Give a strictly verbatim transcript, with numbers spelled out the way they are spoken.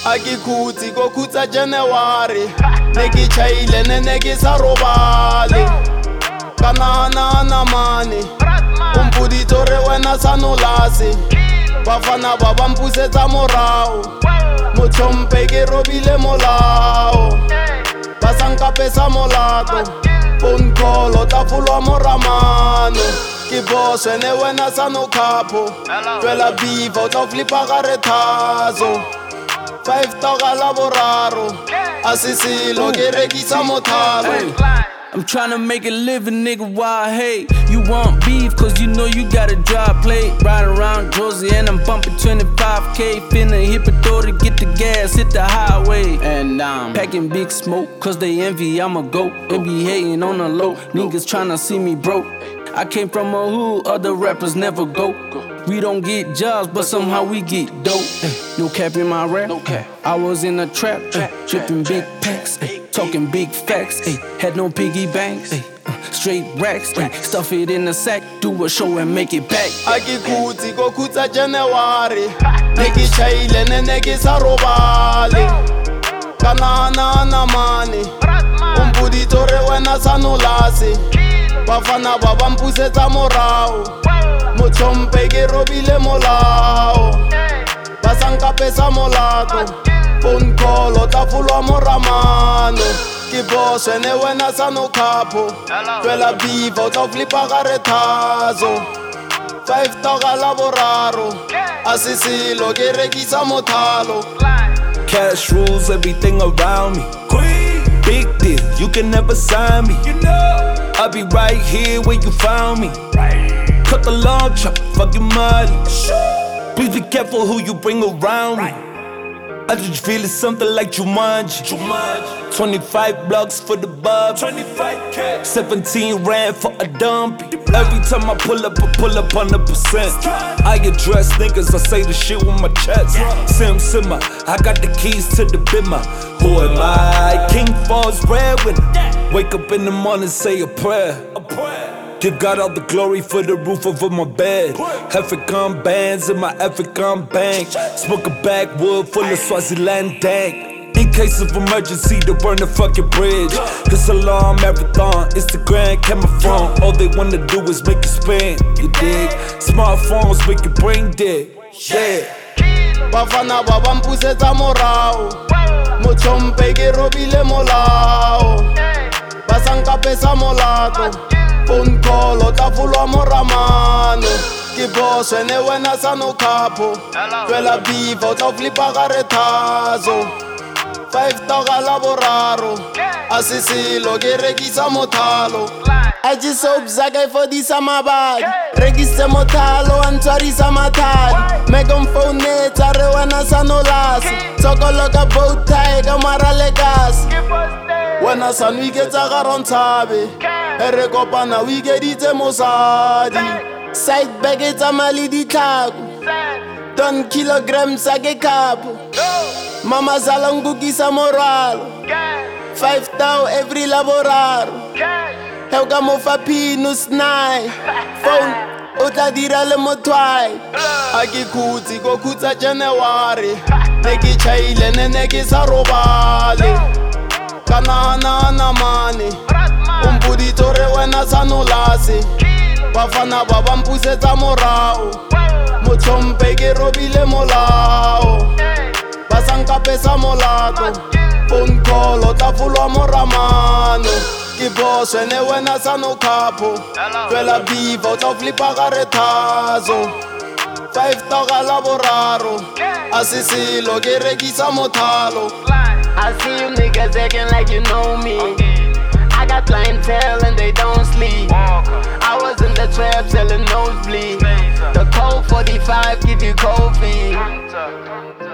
a ke khutsi ko khutsa January ne ke chaile ne ne ke sa robale ka nahana mane o mpoditse re wena sanolase bafana ba ba mpusetsa morao motlhompe ke robile molao ba sankapesa molato phone call o tla folwa moramano ke boss wena wena sanokhapo twela beef o tla flipa ka rethazo five toga la boraro a se selo ke rekisa mothalo. I'm tryna make a living, nigga, why I hate? You want beef, cause you know you got a dry plate. Ride around Josie and I'm bumping twenty-five K. Finna hit the door to get the gas, hit the highway. And I'm packing big smoke, cause they envy, I'm a goat. And be hating on the low, niggas tryna see me broke. I came from a hood, other rappers never go. We don't get jobs, but somehow we get dope. No cap in my rap, I was in a trap, dripping big packs, talking big facts. Had no piggy banks, straight racks. Stuff it in a sack, do a show and make it back. A ke khutsi ko khutsa January ne ke chaile ne ne ke sa robale ka nahana mane o mpoditse re wena sanolase bafana ba ba mpusetsa morao motlhompe ke robile molao ba sankapesa molato phone call o tla folwa moramano ke boss wena wena sanokhapo twela beef o tla flipa ka rethazo five toga la boraro a se selo ke rekisa mothalo. Cash rules everything around me. Big deal, you can never sign me. I'll be right here where you found me. Cut the long chop, fuck your money. Please be careful who you bring around me. I just feel it's something like Jumanji. twenty-five blocks for the bub. seventeen rand for a dumpy. Every time I pull up, I pull up one hundred percent. I address niggas, I say the shit with my chest. Sim Simmer, I got the keys to the bimmer. Who am I? King Falls breadwinner. Wake up in the morning, say a prayer. Give God all the glory for the roof over my bed. African bands in my African bank. Smoke a backwood full of Swaziland dank. In case of emergency, to burn the fucking bridge. This a long marathon, Instagram, camera phone. All they wanna do is make you spin, you dig? Smartphones make your brain dead, yeah. Bafana ba ba mpusetsa morao motlhompe ke robile molao ba sankapesa molato phone call o tla folwa moramano ke boss wena wena sanokhapo twela beef o tla flipa ka rethazo five toga la boraro a se selo ke rekisa mothalo. I just hope Zagai for this amabag regise mothalo a ntshwarisa mathadi make phone netsa re wena sanolase tsokoloka bow tie ka mara le gas wena san o iketsa ka rontshabe e re kopana o ikeditse mosadi side bag e tsamaya le ditlhako ton kilograms a ke khapo mama zala nkukisa morwalo five thou every laboraro heu ka mofa pinus nine phone o tla dira le mothwai a ke khutsi ko khutsa January ne ke chaile ne ne ke sa robale ka nahana mane o mpoditse re wena sanolase bafana ba ba mpusetsa morao motlhompe ke robile molao ba sankapesa molato phone call o tla folwa moramano ke boss wena wena sanokhapo twela beef o tla flipa ka rethazo five toga la boraro a se selo ke rekisa mothalo. I see you niggas acting like you know me. I got clientele and they don't sleep. I was in the trap selling nosebleed. The cold forty-five give you cold feet.